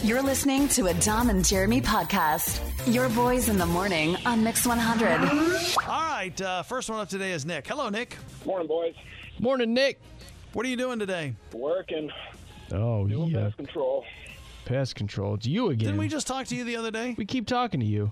You're listening to a Dom and Jeremy podcast. Your boys in the morning on Mix 100. All right, first one up today is Nick. Hello, Nick. Morning, boys. Morning, Nick. What are you doing today? Working. Oh, Doing yeah. pest control. Pest control. It's you again. Didn't we just talk to you the other day? We keep talking to you.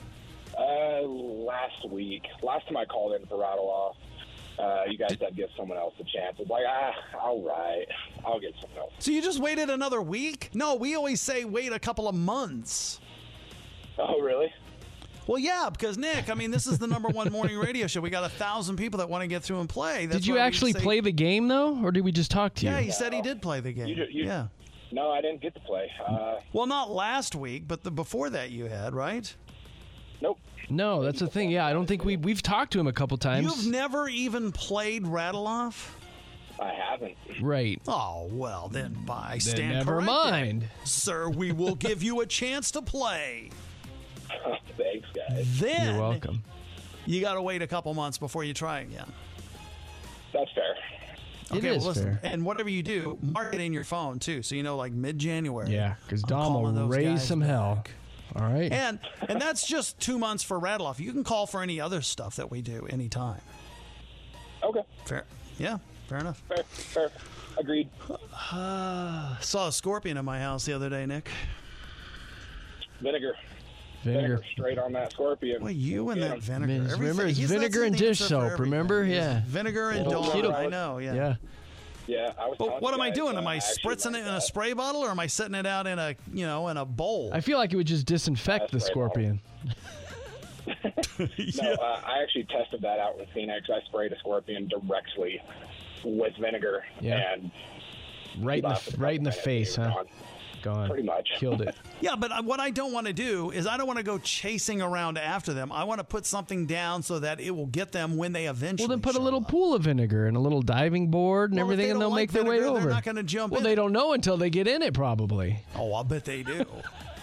Last week. Last time I called in for Rattle Off, you guys said give someone else a chance. It's like, all right. I'll get someone else. So you just waited another week? No, we always say wait a couple of months. Oh, really? Well, yeah, because Nick, I mean, this is the number one morning radio show. We got 1,000 people that want to get through and play. That's Did you why we actually say- play the game, though? Or did we just talk to you? Yeah, he said he did play the game. Yeah. No, I didn't get to play. Well, not last week, but before that you had, right? Nope. No, that's the thing. Yeah, I don't think we've talked to him a couple times. You've never even played Rattle Off? I haven't. Right. Oh, well, then I Then stand never corrected. mind. Sir, we will give you a chance to play. Thanks, guys. Then You're welcome. you got to wait a couple months before you try again. That's fair. It is listen, fair. and whatever you do, mark it in your phone, too, so you know, like mid-January. Yeah, because I'm Dom calling will those raise guys some hell. back. All right. And that's just 2 months for Rattle Off. You can call for any other stuff that we do anytime. Okay. Fair. Yeah, fair enough. Fair. Agreed. Saw a scorpion in my house the other day, Nick. Vinegar. Vinegar. Straight on that scorpion. Well, you and Get that him. vinegar. Remember, Everything- it's that's vinegar the and answer dish for soap, everything. remember? It's Yeah. Vinegar and Oh, Dawn. kiddo. I know, yeah. Yeah. Yeah, I was telling But what you am I guys, doing? Am I actually spritzing like it in a that. spray bottle, or am I setting it out in a, in a bowl? I feel like it would just disinfect the That's right, scorpion. No, I actually tested that out in Phoenix. I sprayed a scorpion directly with vinegar, Yeah. and Right about in the minutes, face, they were huh? gone. Gone. Pretty much. Killed it. Yeah, but what I don't want to do is I don't want to go chasing around after them. I want to put something down so that it will get them when they eventually Well, then put a show little up. pool of vinegar and a little diving board and Well, if everything, they and don't they'll like make their way vinegar, over. they're not gonna jump well, in they it. don't know until they get in it, probably. Oh, I bet they do.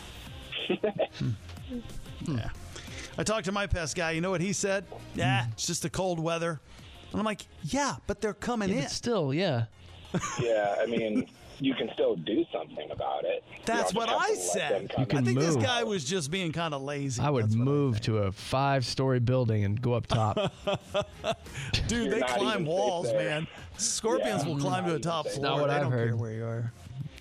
Yeah. I talked to my pest guy. You know what he said? Yeah, it's just the cold weather. And I'm like, yeah, but they're coming in. But still, yeah. Yeah, I mean, you can still do something about it. That's You what don't I just have to let them said. come You can I think this move. guy was just being kind of lazy. I would That's what move think. to a 5-story building and go up top. Dude, You're they not climb even walls, safe there. man. Scorpions Yeah. will climb to a top That's floor. not what They I've don't care heard. where you are.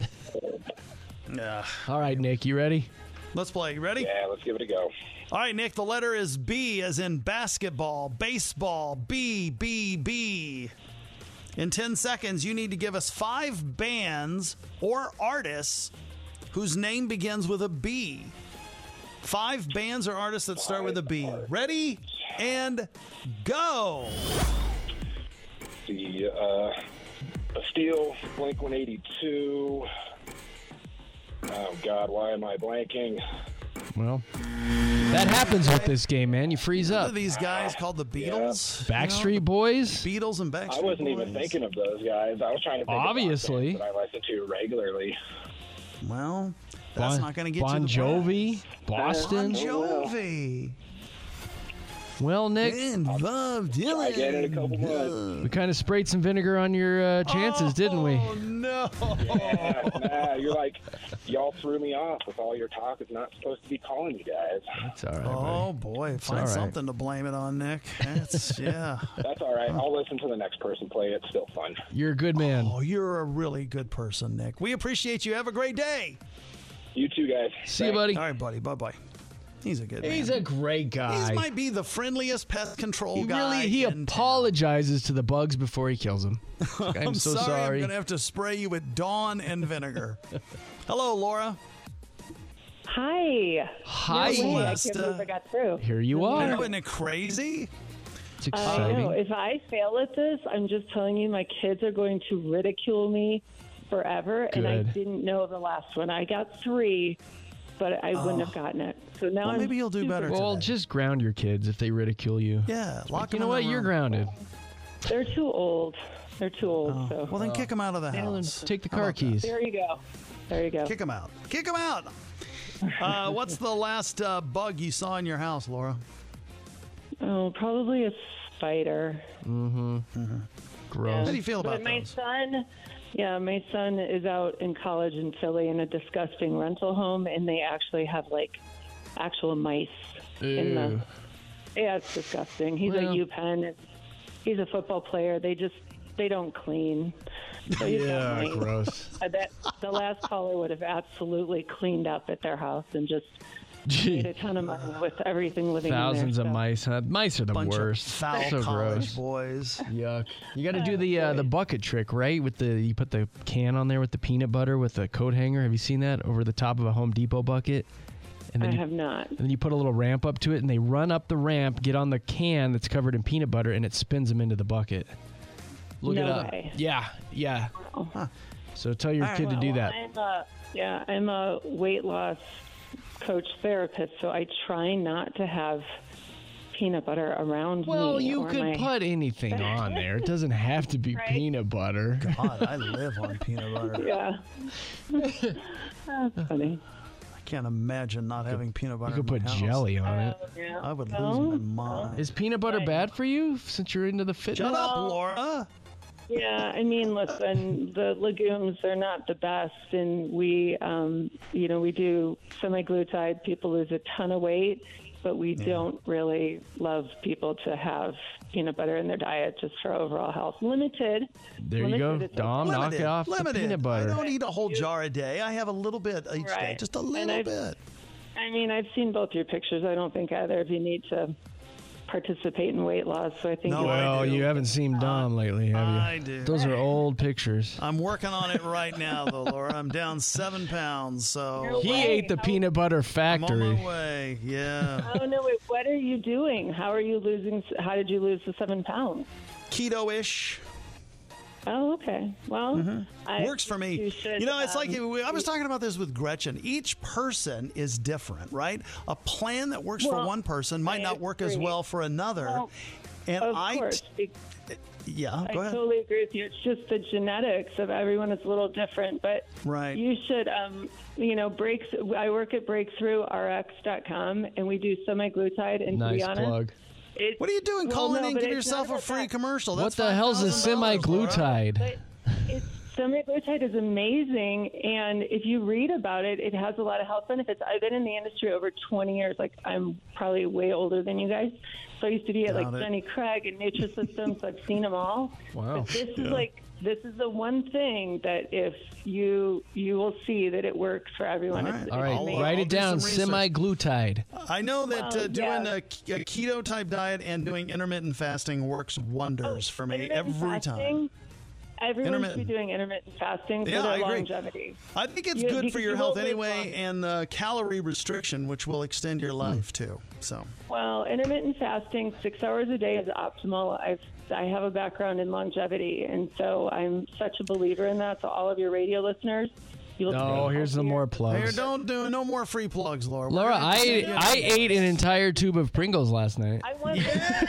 Yeah. All right, Nick, you ready? Let's play. You ready? Yeah, let's give it a go. All right, Nick, the letter is B as in basketball, baseball, B, B, B. In 10 seconds, you need to give us 5 bands or artists whose name begins with a B. 5 bands or artists that start with a B. Ready? And go. The Steel, Blink-182. Oh, God, why am I blanking? Well, that happens with this game, man. You freeze What up. are these guys called the Beatles? Backstreet Boys? Beatles and Backstreet I wasn't even Boys. thinking of those guys. I was trying to think Obviously. of bands that I listen to regularly. Well, that's not going to get Bon you the Jovi? Bon Boston? Jovi. Well, Nick, Bob Dylan. I get it a couple months. we kind of sprayed some vinegar on your chances, didn't we? Oh, no. Yeah, nah, you're like, y'all threw me off with all your talk. It's not supposed to be calling you guys. That's all right, Oh, buddy. boy. Find all right. something to blame it on, Nick. That's, yeah. That's all right. I'll listen to the next person play. It's still fun. You're a good man. Oh, you're a really good person, Nick. We appreciate you. Have a great day. You too, guys. See you, buddy. All right, buddy. Bye-bye. He's a good man. He's a great guy. He might be the friendliest pest control guy. He in town. apologizes to the bugs before he kills them. I'm so I'm sorry. going to have to spray you with Dawn and vinegar. Hello, Laura. Hi. Hi. No way. I Celeste. can't believe I got through. Here you are. Isn't it crazy? It's I know. exciting. If I fail at this, I'm just telling you, my kids are going to ridicule me forever. And I Good. didn't know the last one. I got 3, but I wouldn't have gotten it. So now Well, I'm maybe you'll do super- better Well, today. just ground your kids if they ridicule you. Yeah, lock You them know in what? the You're room. grounded. They're too old. They're too old. So Well, then kick them out of the Well, then house. take the How car about that? keys. there you go. There you go. Kick them out. Kick them out. What's the last bug you saw in your house, Laura? Oh, probably a spider. Gross. How do you feel about But my those? son, Yeah, my son is out in college in Philly in a disgusting rental home, and they actually have actual mice in the. Ew. Yeah, it's disgusting. He's Well. at UPenn. He's a football player. They don't clean. So he's got Yeah, mice. gross. The last caller would have absolutely cleaned up at their house and just made a Gee, ton of money with everything living thousands in of there. mice. Huh? Mice are the Bunch worst. of foul so college gross. boys. Yuck. You got to do the bucket trick, right? You put the can on there with the peanut butter with the coat hanger. Have you seen that over the top of a Home Depot bucket? And I then have not. And then you put a little ramp up to it, and they run up the ramp, get on the can that's covered in peanut butter, and it spins them into the bucket. Look No it up. way. Yeah. So tell your kid to do that. I'm a weight loss coach therapist, so I try not to have peanut butter around Well, me. you or could my... put anything on there. It doesn't have to be Right. peanut butter. God, I live on peanut butter. Yeah. That's funny. I can't imagine not having peanut butter. You could in put my house. jelly on it. Yeah. I would No? lose my mind. Is peanut butter bad for you since you're into the fitness? Shut up, Laura. Yeah, I mean, listen, the legumes are not the best, and we do semi-glutide. People lose a ton of weight, but we don't really love people to have peanut butter in their diet just for overall health. Limited. There you go. Limited, it's Dom, knock it off the peanut butter. I don't eat a whole jar a day. I have a little bit each day, Right. just a And little I've- bit. I mean, I've seen both your pictures. I don't think either of you need to participate in weight loss, so I think No, you I Well, do. you haven't seen Dom lately, have you? I do. Those are old pictures. I'm working on it right now, though, Laura. I'm down 7 pounds, so He way. ate the peanut butter I'm on factory. my way. Yeah. Oh no! Wait, what are you doing? How are you losing? How did you lose the 7 pounds? Keto-ish. Oh, okay. Well, Works for me. You should, It's like I was talking about this with Gretchen. Each person is different, right? A plan that works for Well, one person might I not work as agree. well for another. Well, and of I course. yeah, I go ahead. totally agree with you. It's just the genetics of everyone is a little different, but Right. you should, I work at BreakthroughRx.com, and we do semi-glutide, and to Nice be honest, plug. What are you doing? Well, Calling no, in, but give it's yourself not a about free that. commercial. What That's the hell's a $5,000, Laura. semi-glutide? But semi-glutide is amazing, and if you read about it, it has a lot of health benefits. I've been in the industry over 20 years. Like, I'm probably way older than you guys. So I used to be at Doubt it. Jenny Craig and Nutrisystem, so I've seen them all. Wow. But this is the one thing that if you will see that it works for everyone. All right. It's All right, amazing. write I'll it do down. some research. Semi-glutide. I know that Well, doing yeah. a keto type diet and doing intermittent fasting works wonders for me Intermittent every time. fasting, everyone should be Intermittent. doing intermittent fasting for Yeah, their I agree. longevity. I think it's Yeah, good for because your you health won't live anyway, long. and calorie restriction, which will extend your life too. So Well, intermittent fasting, 6 hours a day is optimal. I have a background in longevity, and so I'm such a believer in that. So all of your radio listeners, you'll Oh, stay here's some healthier. more here, plugs. don't do no more free plugs, Laura. We're Laura, gonna I send you- ate an entire tube of Pringles last night. I want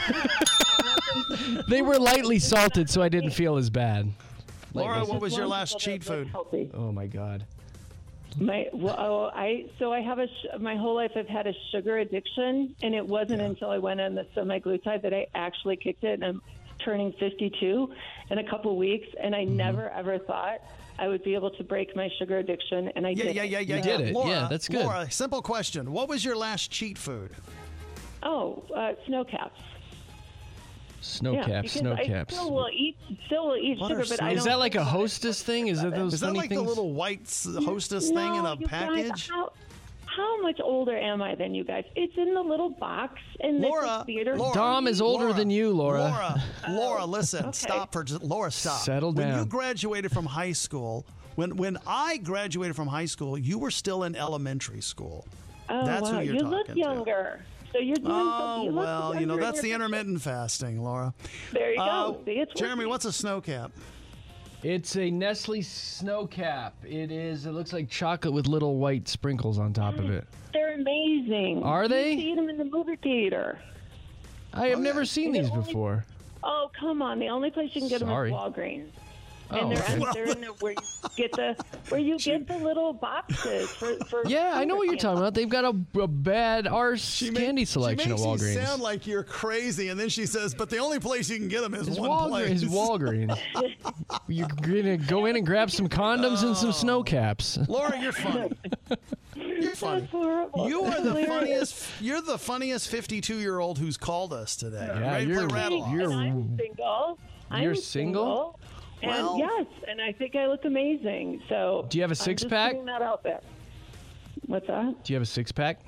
They were lightly salted, so I didn't feel as bad. Laura, Just what was your want last people cheat that look food? healthy. Oh my God. I have my whole life I've had a sugar addiction, and it wasn't until I went on the semi-glutide that I actually kicked it. And I'm turning 52 in a couple weeks, and I never ever thought I would be able to break my sugar addiction, and I did. Yeah. You did it. Laura, Yeah, that's good. Laura, simple question. What was your last cheat food? Oh, snow caps. Snow Yeah, caps, because snow I caps. still will eat What sugar, are but snow- I Is don't. that like a think about it. hostess thing? Is that those Is that funny like things? the little white hostess thing in No, a you guys, package? how much older am I than you guys? It's in the little box in Laura, the theater. Laura, Dom is older than you, Laura. Laura, listen. Okay. Stop for just Laura. Stop. Settle When you down. graduated from high school, when I graduated from high school, you were still in elementary school. Oh, That's wow. who you're you talking look to. younger. So you're doing Oh something. You look well, younger in that's the your picture. intermittent fasting, Laura. There you go. See, it's Jeremy, working. what's a snow cap? It's a Nestle Snow Cap. It looks like chocolate with little white sprinkles on top of it. They're amazing. Are they? You see them in the movie theater. I have never seen these only- before. Oh, come on. The only place you can get Sorry. them is Walgreens. And they're, okay. they're in the, where you get the little boxes for Yeah, I know what you're talking about. They've got a bad arse candy She selection at makes Walgreens. you sound like you're crazy, and then she says, but the only place you can get them is one Walgreens. place. Walgreens. You're gonna go in and grab some condoms and some snow caps. Laura, you're funny. You're funny. That's horrible. You are That's the hilarious. funniest. You're the funniest 52-year-old who's called us today. Yeah, Ready to you're- play rattle off? you're- And I'm single. You're I'm single? And Well- yes, and I think I look amazing. So Do you have a I'm just six-pack? putting that out there. What's that? Do you have a six-pack?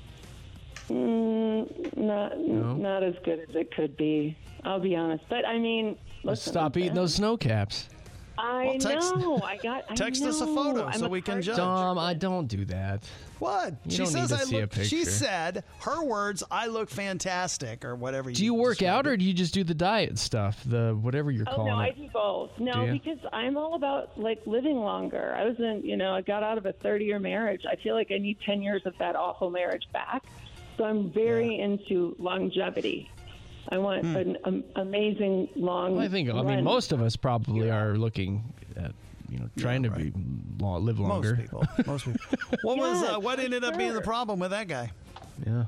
Not as good as it could be. I'll be honest. But I mean, listen, Stop eating those snow caps. I text- know. Text us a photo I'm so we can judge. Dom, I don't do that. What? You don't need to see a She picture. said her words. I look fantastic, or whatever. Do you work out or do you just do the diet stuff? The whatever you're Oh calling no, I it. do both. Do No, ya? because I'm all about like living longer. I was in, I got out of a 30-year marriage. I feel like I need 10 years of that awful marriage back. So I'm very into longevity. I want an amazing long. Well, I mean, most of us probably are looking at, trying to live longer. Most people. What ended up being the problem with that guy? Yeah.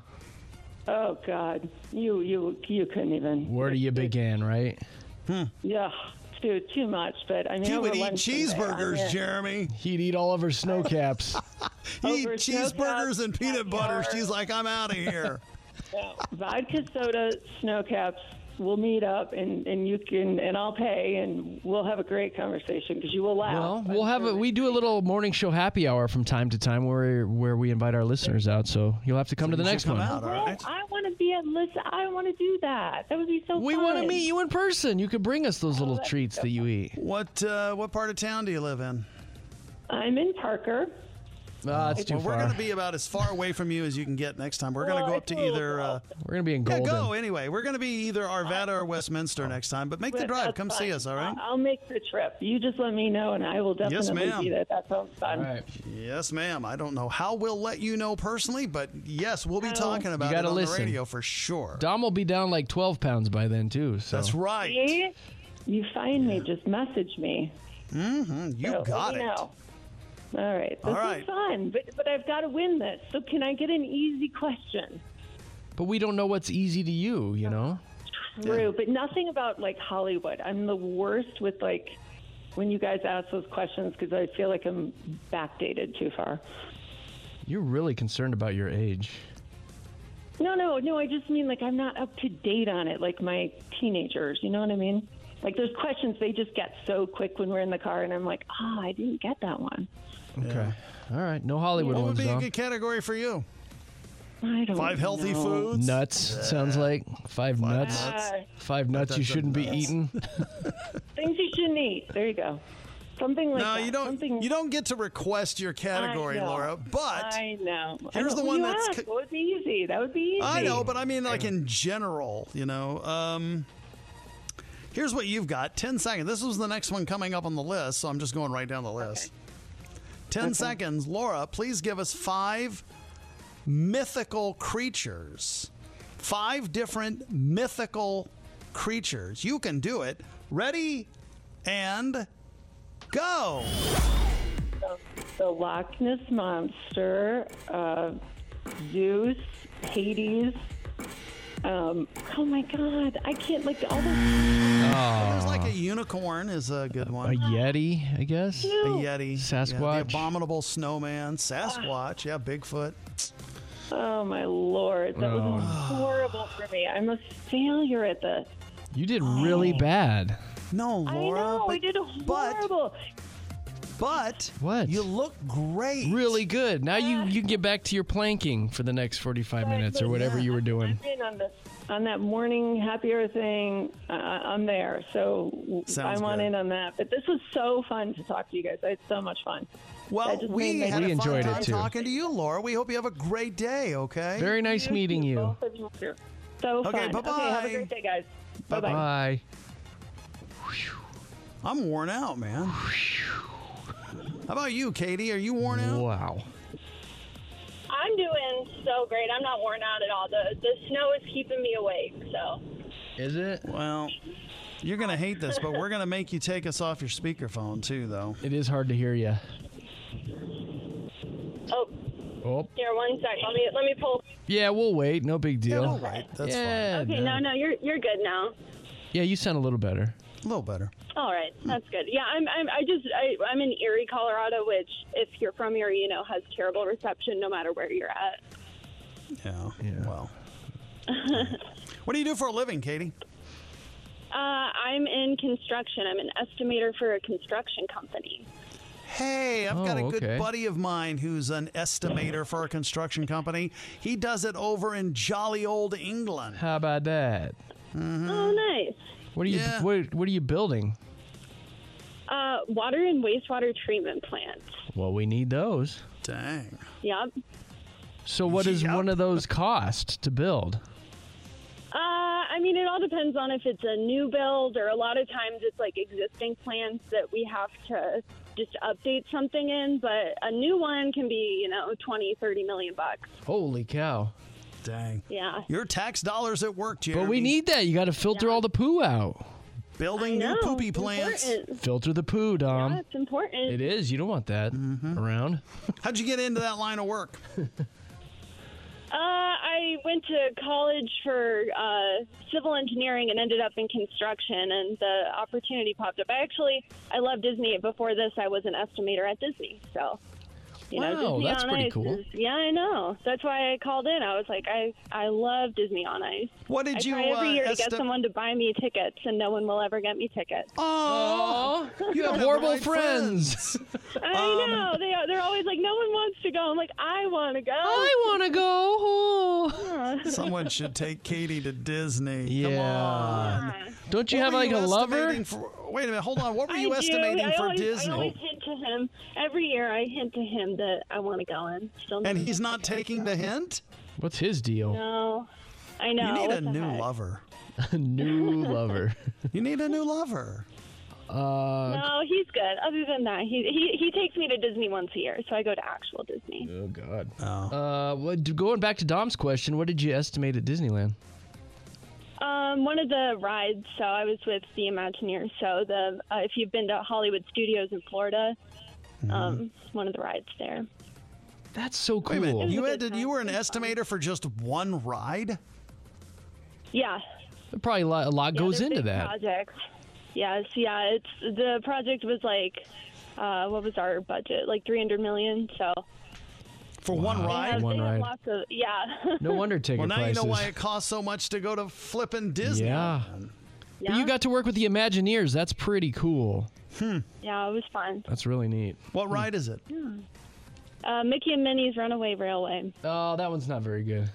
Oh God, you couldn't even. Where do you begin, right? Yeah, too much. But I mean, He over would eat lunch someday, cheeseburgers, I'm in. Jeremy. He'd eat all of her snow caps. He eat Over snow cheeseburgers caps, and peanut happy butter. hour. She's like, I'm out of here. No, vodka, soda, snow caps. We'll meet up and you can and I'll pay and we'll have a great conversation because you will laugh. Well, we do a little morning show happy hour from time to time where we invite our listeners out. So you'll have to come to the you should next come one. out, all Well, right? I want to be at listen. I want to do that. That would be so We fun. want to meet you in person. You could bring us those little treats that you eat. What part of town do you live in? I'm in Parker. That's too Well, we're far. going to be about as far away from you as you can get next time. We're going to Well, go up it's to a little either. We're going to be in Yeah, Golden. go anyway. We're going to be either Arvada or Westminster next time, but make the But drive. that's Come see fine. us, all right? I'll make the trip. You just let me know, and I will definitely ma'am. be there. That sounds fun. All right. Yes, ma'am. I don't know how we'll let you know personally, but yes, we'll be talking about You it gotta on the listen. radio for sure. Dom will be down like 12 pounds by then, too. So. That's right. See? You find me, just message me. You So got let me it. know. All right. This All right. is fun, but I've got to win this. So can I get an easy question? But we don't know what's easy to you, you know? True, but nothing about like Hollywood. I'm the worst with like when you guys ask those questions because I feel like I'm backdated too far. You're really concerned about your age. No. I just mean like I'm not up to date on it like my teenagers. You know what I mean? Like there's questions they just get so quick when we're in the car, and I'm like, I didn't get that one. Okay. All right. No Hollywood What would ones, be a Dom. good category for you? I don't 5 healthy know. foods? Nuts, it sounds like. 5 nuts. Uh, 5 nuts you shouldn't be nuts. eating. things you shouldn't eat. There you go. Something like No, that. you don't. Something, You don't get to request your category, I know. Laura. But I know. here's I know. the one You that's asked. That would be easy. That would be easy. I know, but I mean, like in general, here's what you've got. 10 seconds. This was the next one coming up on the list, so I'm just going right down the list. 10 seconds. Laura, please give us 5 mythical creatures. 5 different mythical creatures. You can do it. Ready and go. The Loch Ness Monster, Zeus, Hades. Oh my God! I can't like all those. There's like a unicorn is a good A one. Yeti, I guess. A Yeti. Sasquatch. Yeah, the abominable snowman. Sasquatch. Yeah, Bigfoot. Oh my Lord, that was horrible for me. I'm a failure at this. You did really bad. No, Laura. I know. but, I did horrible. But What? you look great. Really good. Now you can get back to your planking for the next 45 minutes or whatever you were doing. I've been on that morning happy hour thing. I'm there, so Sounds I want good. in on that. But this was so fun to talk to you guys. I had so much fun. Well, That just we made me- had We a fun enjoyed it, time too. talking to you, Laura. We hope you have a great day, okay? Very nice meeting you. Both of you too. So Okay, fun. bye-bye. Okay, have a great day, guys. Bye bye. Bye. I'm worn out, man. How about you, Katie? Are you worn out? Wow. I'm doing so great. I'm not worn out at all. The snow is keeping me awake. So Is it? Well, You're going to hate this, but we're going to make you take us off your speakerphone, too, though. It is hard to hear you. Oh, here, 1 sec. Let me pull. Yeah, we'll wait. No big deal. All right. That's yeah, Okay, no, you're good now. Yeah, you sound a little better. fine. A little better. All right, that's good. Yeah, I'm in Erie, Colorado, which, if you're from Erie, you know, has terrible reception no matter where you're at. Yeah. Yeah. Well. What do you do for a living, Katie? I'm in construction. I'm an estimator for a construction company. Hey, I've got a good okay. buddy of mine who's an estimator for a construction company. He does it over in jolly old England. How about that? Oh, nice. What are you Yeah. what are you building? Water and wastewater treatment plants. Well, we need those. Dang. Yep. So what does Yep. one of those cost to build? I mean, it all depends on if it's a new build, or a lot of times it's like existing plants that we have to just update something in. But a new one can be, 20, 30 million bucks. Holy cow. Dang. Yeah. Your tax dollars at work, Jeremy. But we need that. You got to filter all the poo out. building new No, poopy it's plants. important. Filter the poo, Dom. Yeah, it's important. It is. You don't want that around. How'd you get into that line of work? I went to college for civil engineering and ended up in construction, and the opportunity popped up. I love Disney. Before this, I was an estimator at Disney. So, Wow, Disney that's on pretty Ice cool. yeah, I know. That's why I called in. I was like, I love Disney on Ice. What did I you try every year to get esti- someone to buy me tickets, and no one will ever get me tickets. Oh, You have don't horrible the right friends. I know. They're always like, no one wants to go. I'm like, I want to go. I want to go. Someone should take Katie to Disney. Come Yeah. on. Don't you What have were like you a lover? estimating for- wait a minute, hold on. What were you I do. estimating I for always, Disney? I always hint to him. Every year I hint to him that I want to go in. Still And he's not taking the hint? What's his deal? No. I know. You need what a the new heck? lover. New lover. You need a new lover. No, he's good. Other than that, he takes me to Disney once a year, so I go to actual Disney. Oh God. Oh. Going back to Dom's question, what did you estimate at Disneyland? One of the rides. So I was with the Imagineers. So if you've been to Hollywood Studios in Florida, one of the rides there. That's so Wait cool. a minute. You, good time. you were an It was fun. estimator for just one ride? Yeah. Probably a lot goes they're into big that. Projects. Yes, yeah. The project was like, what was our budget? Like $300 million. So For one ride? they One have ride. lots of No wonder ticket Well, now prices. you know why it costs so much to go to flippin' Disney. Yeah. Yeah. But you got to work with the Imagineers. That's pretty cool. Yeah, it was fun. That's really neat. What ride is it? Mickey and Minnie's Runaway Railway. Oh, that one's not very good.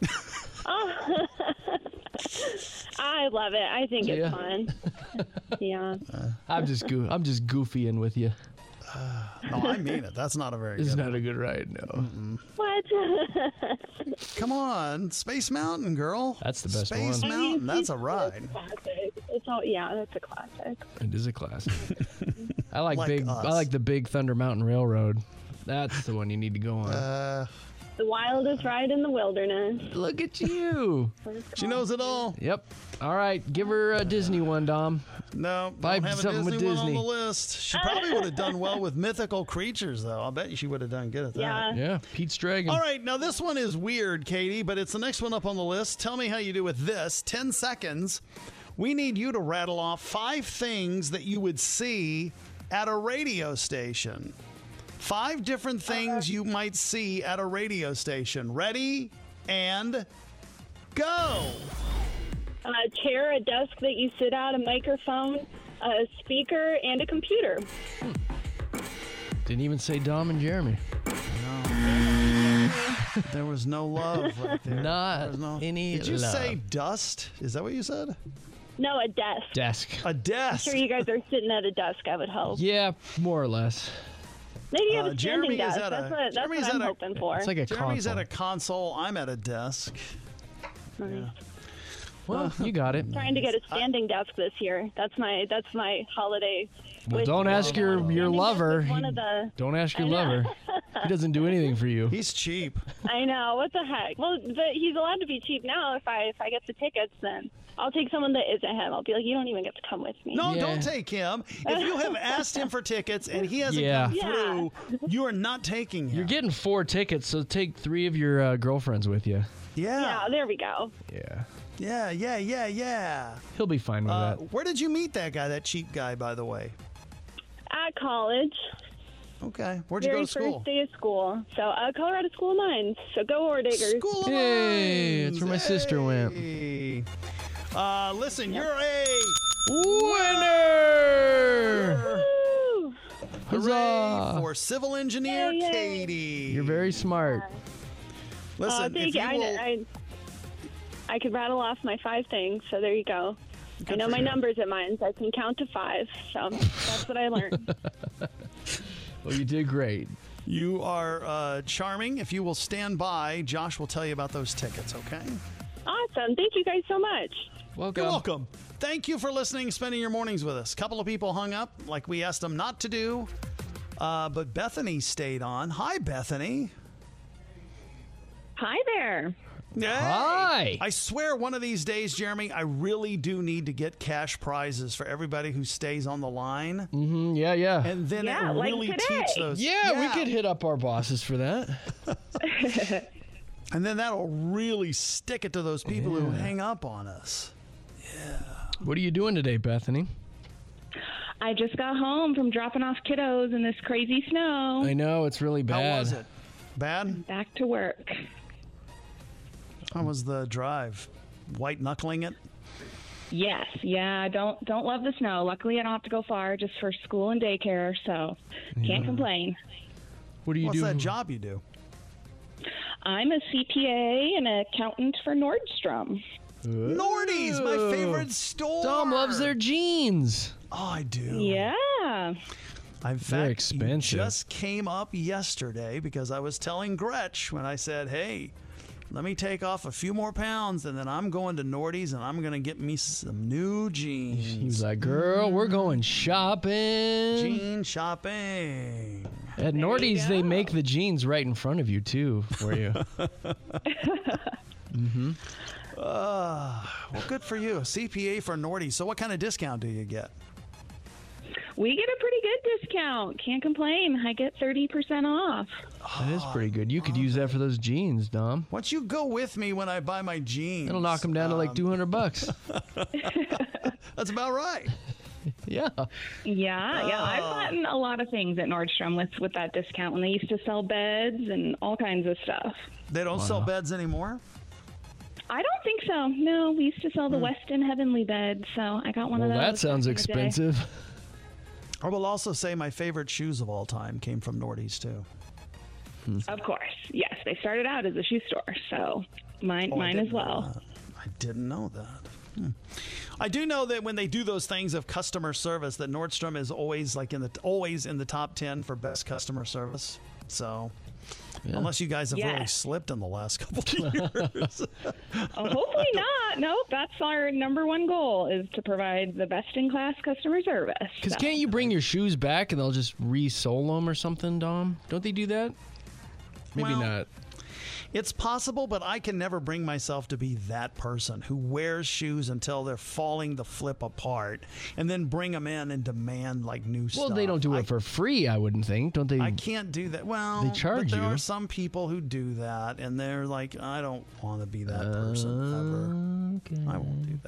I love it. I think Yeah. it's fun. Yeah. I'm just goofying with you. No, I mean it. That's not a very It's good not a good ride, no. What? Come on. Space Mountain, girl. That's the best Space one. Mountain. That's a ride. Classic. It's all that's a classic. It is a classic. I like Like big. us. I like the Big Thunder Mountain Railroad. That's the one you need to go on. The wildest ride in the wilderness. Look at you. She knows it all. Yep. All right, give her a Disney one, Dom. No, Buy don't have a something Disney, with one on Disney. the list. She probably would have done well with mythical creatures, though. I'll bet you she would have done good at that. Yeah. Yeah, Pete's Dragon. All right, now this one is weird, Katie, but it's the next one up on the list. Tell me how you do with this. 10 seconds. We need you to rattle off 5 things that you would see at a radio station. 5 different things you might see at a radio station. Ready? And go. A chair, a desk that you sit at, a microphone, a speaker, and a computer. Didn't even say Dom and Jeremy. There was no love right there. Not There was no- any Did you love. say dust? Is that what you said? No, a desk. Desk. A desk. Sure, you guys are sitting at a desk, I would hope. Yeah, more or less. Maybe you have a Jeremy standing is desk. at That's a- what Jeremy's I'm at a- hoping for. It's like a Jeremy's console. at a console. I'm at a desk. Nice. Well, you got it. Trying to get a standing desk this year. That's my holiday. Well, wish. don't ask your Standing desk lover. is one of the. Don't ask your I know. lover. He doesn't do anything for you. He's cheap. I know, what the heck? Well, he's allowed to be cheap now. If I get the tickets, then I'll take someone that isn't him. I'll be like, you don't even get to come with me. No, Yeah. don't take him. If you have asked him for tickets and he hasn't come through, you are not taking him. You're getting 4 tickets, so take 3 of your girlfriends with you. Yeah, there we go. Yeah. He'll be fine with that. Where did you meet that guy, that cheap guy, by the way? At college. Okay. Where'd you go Very to school? first day of school. So, Colorado School of Mines. So, go Oredigers. School of Hey, Mines. that's where my sister went. Hey. Listen, you're a Winner! Woo! hooray Huzzah! for civil engineer Yay. Katie. You're very smart. Listen, Thank if you. you will, I could rattle off my 5 things, so there you go. I know for my you. numbers at Mines. I can count to 5, so that's what I learned. Well, you did great. you are charming. If you will stand by, Josh will tell you about those tickets, okay? Awesome. Thank you guys so much. Welcome. You're welcome. Thank you for listening, spending your mornings with us. A couple of people hung up like we asked them not to do, but Bethany stayed on. Hi, Bethany. Hi there. Hey. Hi. I swear one of these days, Jeremy, I really do need to get cash prizes for everybody who stays on the line. Mm-hmm, yeah. And then Yeah, it like really today. teach those. Yeah, we could hit up our bosses for that. And then that'll really stick it to those people who hang up on us. What are you doing today, Bethany? I just got home from dropping off kiddos in this crazy snow. I know, it's really bad. How was it? Bad? Back to work. How was the drive? White knuckling it? Yes, yeah. Don't love the snow. Luckily, I don't have to go far, just for school and daycare, so can't complain. What do you What's do? that job you do? I'm a CPA and an accountant for Nordstrom. Nordy's, my favorite store. Dom loves their jeans. Oh, I do. Yeah. In fact, Very expensive. it just came up yesterday because I was telling Gretch when I said, hey, let me take off a few more pounds and then I'm going to Nordy's and I'm going to get me some new jeans. He was like, girl, we're going shopping. Jean shopping. At Nordy's, they make the jeans right in front of you, too, for you. Well, good for you. CPA for Nordy's. So what kind of discount do you get? We get a pretty good discount. Can't complain. I get 30% off. That is pretty good. You could use that for those jeans, Dom. Why don't you go with me when I buy my jeans? It'll knock them down to like $200. That's about right. Yeah. Yeah. I've gotten a lot of things at Nordstrom with that discount when they used to sell beds and all kinds of stuff. They don't sell beds anymore? I don't think so. No, we used to sell the Westin Heavenly bed, so I got one Well, of those. that sounds back in the day. expensive. I will also say my favorite shoes of all time came from Nordy's, too. Of course. Yes, they started out as a shoe store, so mine Oh, I as didn't know well. that. I didn't know that. I do know that when they do those things of customer service, that Nordstrom is always in the top 10 for best customer service. So, unless you guys have really Yes. slipped in the last couple of years. Hopefully not. Nope, that's our number one goal is to provide the best-in-class customer service. Because So. can't you bring your shoes back and they'll just resole them or something, Dom? Don't they do that? Maybe Well, not. It's possible, but I can never bring myself to be that person who wears shoes until they're falling the flip apart and then bring them in and demand like new stuff. Well, they don't do it for free, I wouldn't think. Don't they? I can't do that. Well, They charge but there you. are some people who do that, and they're like, I don't want to be that person ever. I won't do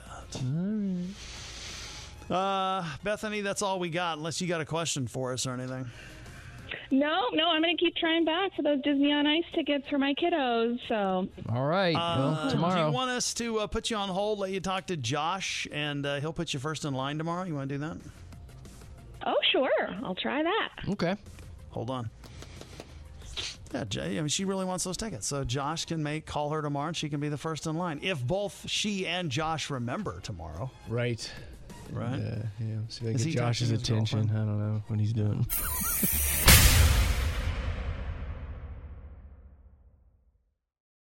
that. Bethany, that's all we got, unless you got a question for us or anything. No, I'm going to keep trying back for those Disney on Ice tickets for my kiddos. So All right. Well, Do tomorrow. you want us to put you on hold, let you talk to Josh, and he'll put you first in line tomorrow? You want to do that? oh, sure, I'll try that. Okay. Hold on. Yeah, Jay, I mean, she really wants those tickets. So Josh can call her tomorrow, and she can be the first in line. If both she and Josh remember tomorrow. Right. Right? Yeah. See if I Is get he Josh's texting his attention. girlfriend? I don't know what he's doing.